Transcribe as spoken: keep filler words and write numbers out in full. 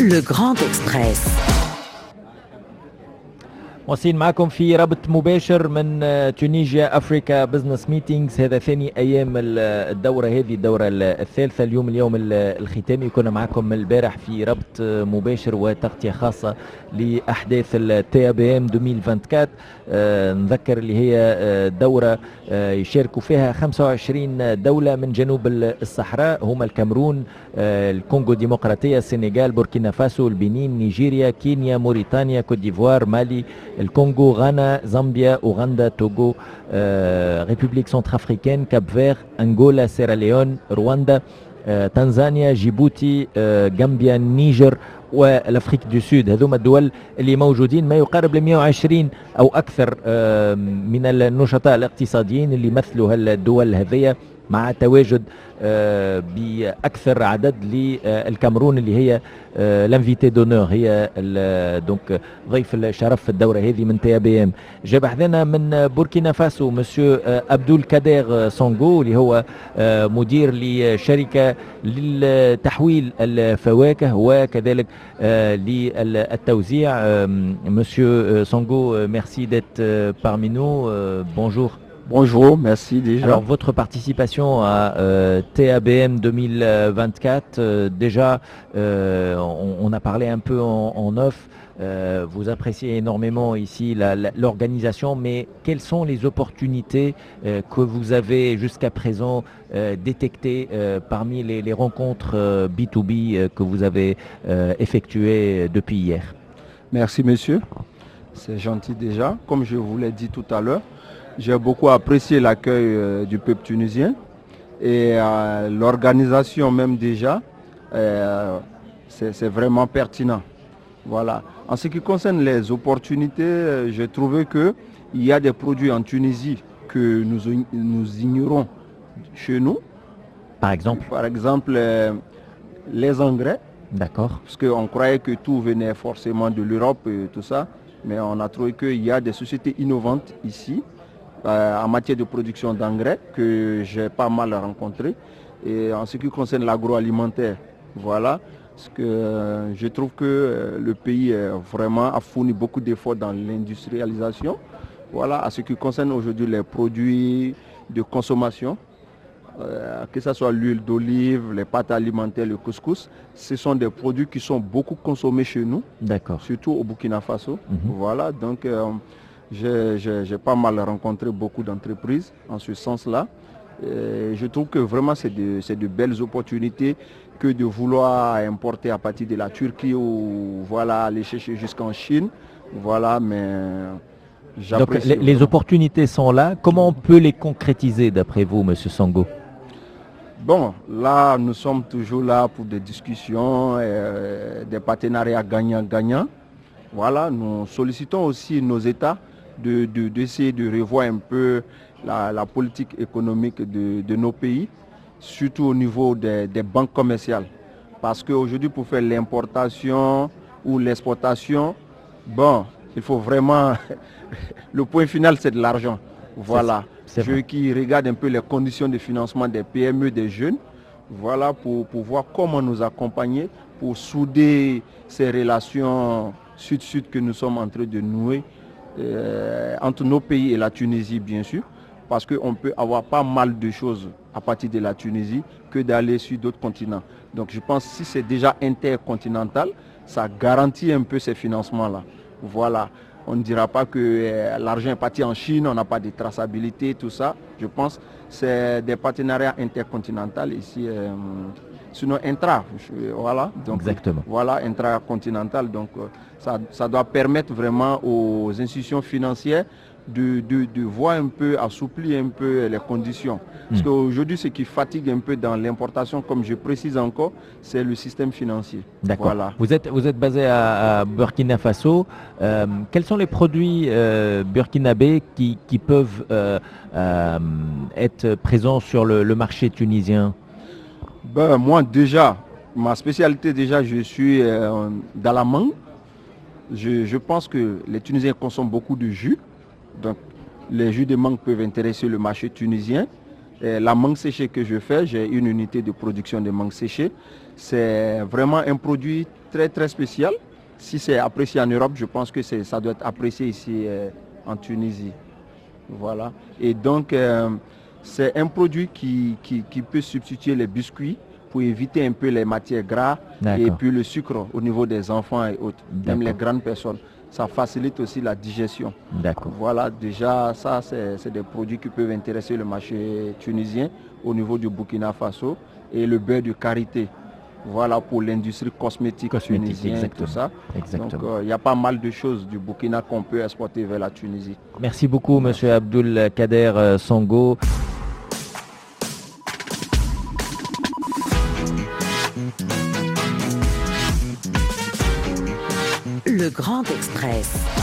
Le Grand Express. واصلين معكم في ربط مباشر من تونيجيا أفريكا بزنس ميتينجز. هذا ثاني أيام الدورة هذه، الدورة الثالثة. اليوم اليوم الختامي. كنا معكم البارح في ربط مباشر وتغطية خاصة لأحداث التي بي ام ألفين وأربعة وعشرين. آه نذكر اللي هي دورة آه يشاركوا فيها خمسة وعشرين دولة من جنوب الصحراء، هما الكامرون، آه الكونغو الديمقراطية، السنغال، بوركينا فاسو، البنين، نيجيريا، كينيا، موريتانيا، كوت ديفوار، مالي، الكونغو، غانا، زامبيا، اوغندا، توغو، آه، ريبوبليك سنترافريكان، كاب فير، انغولا، سيراليون، رواندا، آه، تنزانيا، جيبوتي، آه، غامبيا، نيجر والافريك دو سود. هذوما الدول اللي موجودين ما يقارب ل مئة وعشرين او اكثر آه، من النشطاء الاقتصاديين اللي يمثلوا هالدول هذية، مع تواجد آه باكثر عدد للكاميرون اللي هي آه لانفيتي دونور، هي دونك ضيف الشرف في الدوره هذه من تي بي ام. جاب حذنا من بوركينا فاسو مسيو آه عبد القادر سونغو، اللي هو آه مدير لشركه لتحويل الفواكه وكذلك آه للتوزيع. آه مسيو سونغو، ميرسي d'être parmi nous. Euh, bonjour. Bonjour, merci déjà. Alors, votre participation à euh, T A B M deux mille vingt-quatre, euh, déjà, euh, on, on a parlé un peu en, en off. Euh, vous appréciez énormément ici l'organisation, mais quelles sont les opportunités euh, que vous avez jusqu'à présent euh, détectées euh, parmi les, les rencontres euh, B deux B euh, que vous avez euh, effectuées depuis hier? Merci, monsieur. C'est gentil déjà. Comme je vous l'ai dit tout à l'heure, j'ai beaucoup apprécié l'accueil euh, du peuple tunisien et euh, l'organisation même déjà, euh, c'est vraiment pertinent. Voilà. En ce qui concerne les opportunités, euh, j'ai trouvé qu'il y a des produits en Tunisie que nous, nous ignorons chez nous. Par exemple Par exemple, euh, les engrais. D'accord. Parce qu'on croyait que tout venait forcément de l'Europe et tout ça, mais on a trouvé qu'il y a des sociétés innovantes ici. Euh, en matière de production d'engrais que j'ai pas mal rencontré, et en ce qui concerne l'agroalimentaire, voilà, parce que euh, je trouve que euh, le pays euh, vraiment a fourni beaucoup d'efforts dans l'industrialisation. Voilà, à ce qui concerne aujourd'hui les produits de consommation, euh, que ce soit l'huile d'olive, les pâtes alimentaires, le couscous, ce sont des produits qui sont beaucoup consommés chez nous, d'accord, surtout au Burkina Faso. Mm-hmm. Voilà, donc euh, j'ai pas mal rencontré beaucoup d'entreprises en ce sens-là. Je trouve que vraiment c'est de, de belles opportunités que de vouloir importer à partir de la Turquie ou voilà, aller chercher jusqu'en Chine. Voilà, mais donc les, les opportunités sont là. Comment on peut les concrétiser d'après vous, monsieur Songo? Bon, là nous sommes toujours là pour des discussions, euh, des partenariats gagnant-gagnant. Voilà, nous sollicitons aussi nos États de, de, d'essayer de revoir un peu la, la politique économique de, de nos pays, surtout au niveau des, des banques commerciales. Parce qu'aujourd'hui, pour faire l'importation ou l'exportation, bon, il faut vraiment... le point final, c'est de l'argent. Voilà. Ceux qui regardent un peu les conditions de financement des P M E, des jeunes, voilà, pour, pour voir comment nous accompagner, pour souder ces relations sud-sud que nous sommes en train de nouer euh, entre nos pays et la Tunisie, bien sûr, parce qu'on peut avoir pas mal de choses à partir de la Tunisie que d'aller sur d'autres continents. Donc je pense que si c'est déjà intercontinental, ça garantit un peu ces financements-là. Voilà. On ne dira pas que euh, l'argent est parti en Chine, on n'a pas de traçabilité, tout ça. Je pense que c'est des partenariats intercontinentaux ici. Euh, sinon intra, voilà. Donc, exactement. Voilà, intracontinental. Donc ça, ça doit permettre vraiment aux institutions financières de, de, de voir un peu, assouplir un peu les conditions. Parce mmh. qu'aujourd'hui, ce qui fatigue un peu dans l'importation, comme je précise encore, c'est le système financier. D'accord. Voilà. Vous êtes, vous êtes basé à, à Burkina Faso. Euh, quels sont les produits euh, burkinabés qui, qui peuvent euh, euh, être présents sur le, le marché tunisien? Ben, moi déjà, ma spécialité déjà, je suis euh, dans la mangue. Je, je pense que les Tunisiens consomment beaucoup de jus. Donc les jus de mangue peuvent intéresser le marché tunisien. Et la mangue séchée que je fais, j'ai une unité de production de mangue séchée. C'est vraiment un produit très très spécial. Si c'est apprécié en Europe, je pense que ça doit être apprécié ici euh, en Tunisie. Voilà. Et donc, euh, c'est un produit qui, qui, qui peut substituer les biscuits pour éviter un peu les matières grasses et puis le sucre au niveau des enfants et autres, même les grandes personnes. Ça facilite aussi la digestion. D'accord. Voilà, déjà, ça, c'est des produits qui peuvent intéresser le marché tunisien au niveau du Burkina Faso et le beurre de karité. Voilà pour l'industrie cosmétique, cosmétique tunisienne et tout ça. Exactement. Donc, il euh, y a pas mal de choses du Burkina qu'on peut exporter vers la Tunisie. Merci beaucoup, Monsieur Abdoul Kader Songo. Le Grand Express.